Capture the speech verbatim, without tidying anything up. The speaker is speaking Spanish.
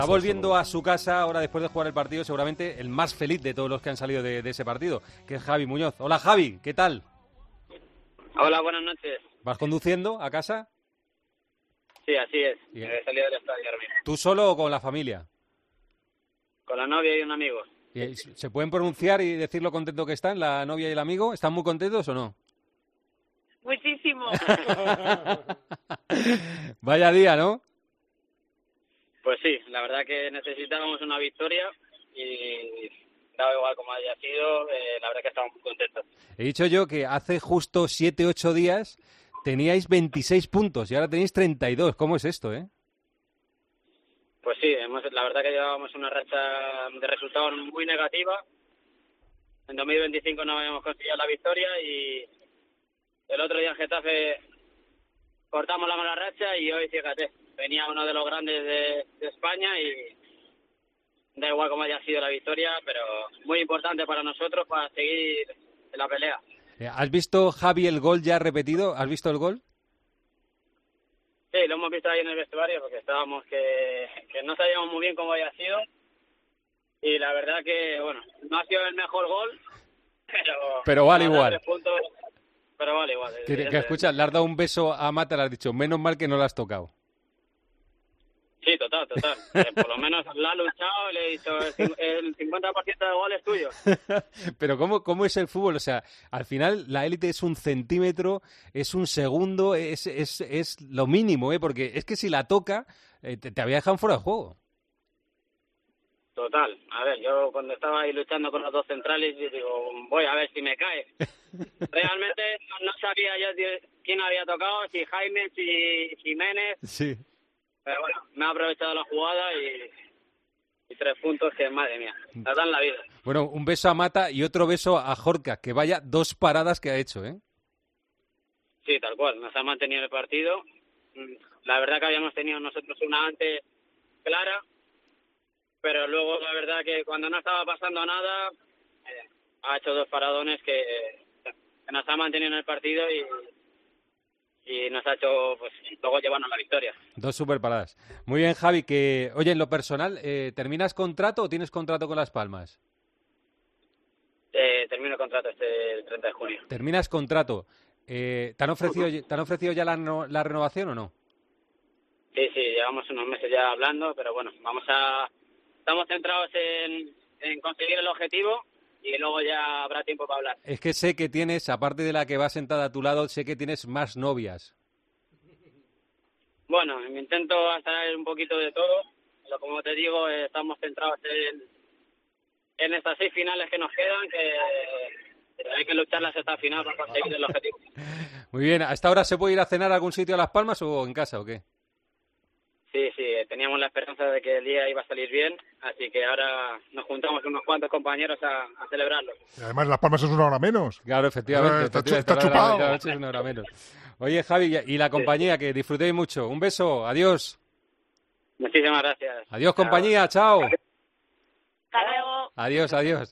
Está volviendo a su casa ahora después de jugar el partido, seguramente el más feliz de todos los que han salido de, de ese partido, que es Javi Muñoz. Hola Javi, ¿qué tal? Hola, buenas noches. ¿Vas conduciendo a casa? Sí, así es. Bien. He salido del estadio ahora mismo. ¿Tú solo o con la familia? Con la novia y un amigo. ¿Y ¿Se pueden pronunciar y decir lo contento que están la novia y el amigo? ¿Están muy contentos o no? Muchísimo. Vaya día, ¿no? Pues sí, la verdad que necesitábamos una victoria y dado igual como haya sido, eh, la verdad que estamos muy contentos. He dicho yo que hace justo siete ocho días teníais veintiséis puntos y ahora tenéis treinta y dos. ¿Cómo es esto, eh? Pues sí, hemos, la verdad que llevábamos una racha de resultados muy negativa. En dos mil veinticinco no habíamos conseguido la victoria y el otro día en Getafe cortamos la mala racha y hoy, fíjate, venía uno de los grandes de, de España y da igual cómo haya sido la victoria, pero muy importante para nosotros para seguir en la pelea. ¿Has visto, Javi, el gol ya repetido? ¿Has visto el gol? Sí, lo hemos visto ahí en el vestuario porque estábamos que, que no sabíamos muy bien cómo había sido y la verdad que, bueno, no ha sido el mejor gol, pero... Pero vale igual. Puntos, pero vale igual. Que, que escucha, le has dado un beso a Mata, le has dicho, menos mal que no lo has tocado. Sí, total, total. Eh, por lo menos la ha luchado y le he dicho, el cincuenta por ciento de gol es tuyo. Pero ¿cómo, ¿cómo es el fútbol? O sea, al final la élite es un centímetro, es un segundo, es, es, es lo mínimo, ¿eh? Porque es que si la toca, eh, te, te había dejado fuera de juego. Total. A ver, yo cuando estaba ahí luchando con los dos centrales, yo digo, voy a ver si me cae. Realmente no sabía yo quién había tocado, si Jaime, si Jiménez. Sí. Pero bueno, me ha aprovechado la jugada y, y tres puntos que, madre mía, nos dan la vida. Bueno, un beso a Mata y otro beso a Jorka, que vaya dos paradas que ha hecho, ¿eh? Sí, tal cual, nos ha mantenido el partido. La verdad que habíamos tenido nosotros una antes clara, pero luego la verdad que cuando no estaba pasando nada, eh, ha hecho dos paradones que, que nos ha mantenido en el partido y... y nos ha hecho, pues, luego llevarnos la victoria. Dos super paradas. Muy bien, Javi, que, oye, en lo personal, eh, ¿terminas contrato o tienes contrato con Las Palmas? Eh, termino el contrato este el treinta de junio. ¿Terminas contrato? Eh, ¿te han ofrecido, ¿te han ofrecido ya la, no, la renovación o no? Sí, sí, llevamos unos meses ya hablando, pero bueno, vamos a... Estamos centrados en, en conseguir el objetivo y luego ya habrá tiempo para hablar. Es que sé que tienes, aparte de la que va sentada a tu lado, sé que tienes más novias. Bueno, me intento hacer un poquito de todo, pero como te digo, eh, estamos centrados en, en estas seis finales que nos quedan, que, que hay que lucharlas hasta el final para conseguir el objetivo. Muy bien, ¿hasta ahora se puede ir a cenar a algún sitio a Las Palmas o en casa o qué? Sí, sí, teníamos la esperanza de que el día iba a salir bien, así que ahora nos juntamos unos cuantos compañeros a, a celebrarlo. Y además Las Palmas es una hora menos. Claro, efectivamente. Eh, está, efectivamente, está chupado. La noche es una hora menos. Oye, Javi, y la compañía, que disfrutéis mucho. Un beso, adiós. Muchísimas gracias. Adiós, compañía, chao. Hasta luego. Adiós, adiós.